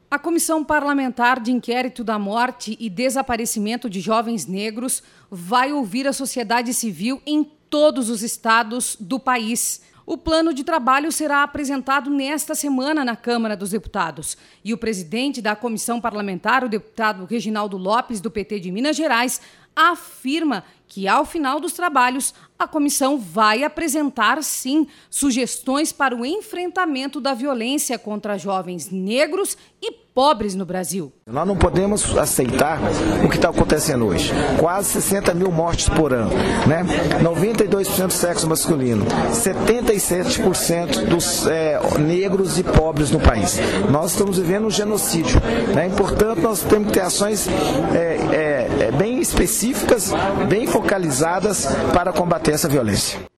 A Comissão Parlamentar de Inquérito da Morte e Desaparecimento de Jovens Negros vai ouvir a sociedade civil em todos os estados do país. O plano de trabalho será apresentado nesta semana na Câmara dos Deputados. E o presidente da comissão parlamentar, o deputado Reginaldo Lopes, do PT de Minas Gerais, afirma que, ao final dos trabalhos, a comissão vai apresentar, sim, sugestões para o enfrentamento da violência contra jovens negros e pobres no Brasil. Nós não podemos aceitar o que está acontecendo hoje. Quase 60 mil mortes por ano, né? 92% do sexo masculino, 77% dos negros e pobres no país. Nós estamos vivendo um genocídio, né? Portanto, nós temos que ter ações bem específicas, bem focalizadas para combater essa violência.